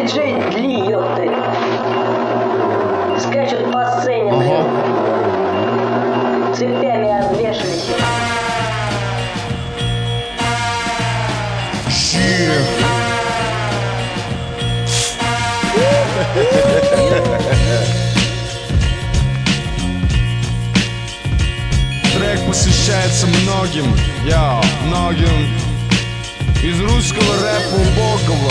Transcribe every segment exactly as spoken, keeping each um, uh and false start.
диджей Ли, ёпты. Скачут по сцене, ага. блин. Цепями обвешались. Трек посвящается многим, я, многим из русского рэпа убогого.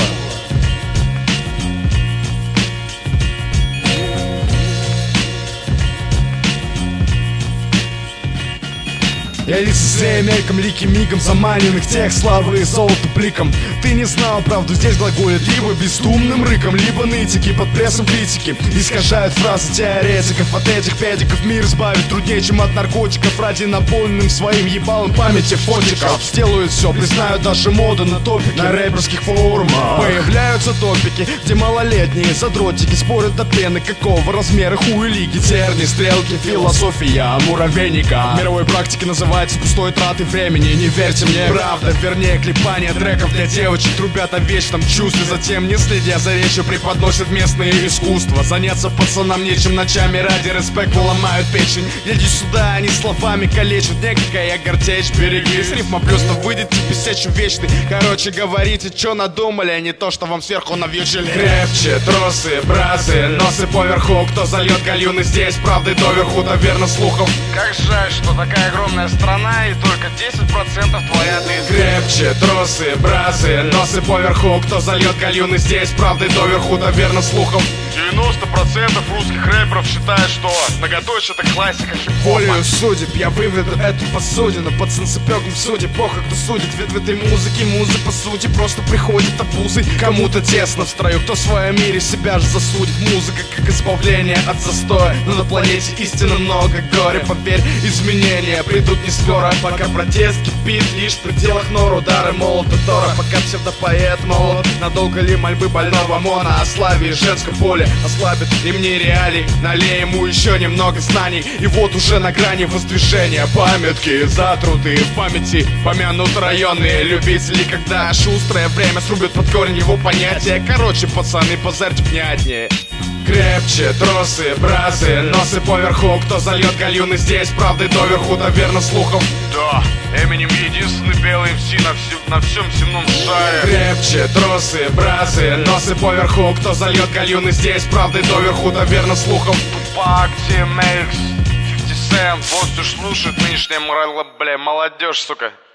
Я лицезрею мельком, лики мигом заманенных тех славы и золото бликом. Ты не знал правду, здесь глаголит либо бездумным рыком, либо нытики под прессом критики искажают фразы теоретиков. От этих педиков мир избавить труднее, чем от наркотиков. Ради наполненным своим ебалом памяти фотиков сделают все, признают даже моду на топики. На рэперских форумах появляются топики, где малолетние задротики спорят до пены, какого размера хуй лиги. Терни, стрелки, философия муравейника в мировой практике называется пустой траты времени. Не верьте мне, правда, вернее клепание треков для девочек. Трубят о вечном чувстве, затем, не следя за речью, преподносят местные искусства. Заняться пацанам нечем, ночами ради респекта ломают печень. Иди сюда, они словами калечат. Некая гортечь, берегись. Рифма плюс-то выйдет тебе сечу вечный. Короче, говорите, что надумали, а не то, что вам сверху навьючили. Крепче, тросы, бразы, носы поверху. Кто зальет гальюны здесь, правды доверху, да верно слухов. Как жаль, что такая огромная страна и только десять процентов твоя ты. Крепче, тросы, бразы, носы поверху. Кто зальет гальюны здесь, правды доверху, да верно слухом. девяносто процентов русских рэперов считают, что многоточие это классика хип-хопа. Волею судеб я выведу эту посудину под санцепёком в суде. Похуй, кто судит, ведь в этой музыке музы по сути просто приходит обузой. Кому-то тесно в строю, кто в своем мире себя же засудит. Музыка как избавление от застоя, но на планете истинно много горя. Поверь, изменения придут не скоро, пока протест кипит лишь в пределах нор. Удары молота Тора, пока псевдопоэт молод. Надолго ли мольбы больного мона о славе и женском поле ослабит ремни реалий? Налей ему еще немного знаний, и вот уже на грани воздвижения памятки за труды в памяти помянут районные любители, когда шустрое время срубит под корень его понятия. Короче, пацаны, позарьте внятнее. Крепче, тросы, бразы, носы поверху. Кто зальет гальюны здесь, правды доверху, да верно слухом. Да, Эминем единственный белый эм си на, всем, на всем земном шаре. Крепче, тросы, бразы, носы поверху. Кто зальет гальюны здесь, правды доверху, да верно слухом. Тупак, ти эм икс, пятьдесят Cent, вот что слушает нынешняя мораль, бля, молодежь, сука.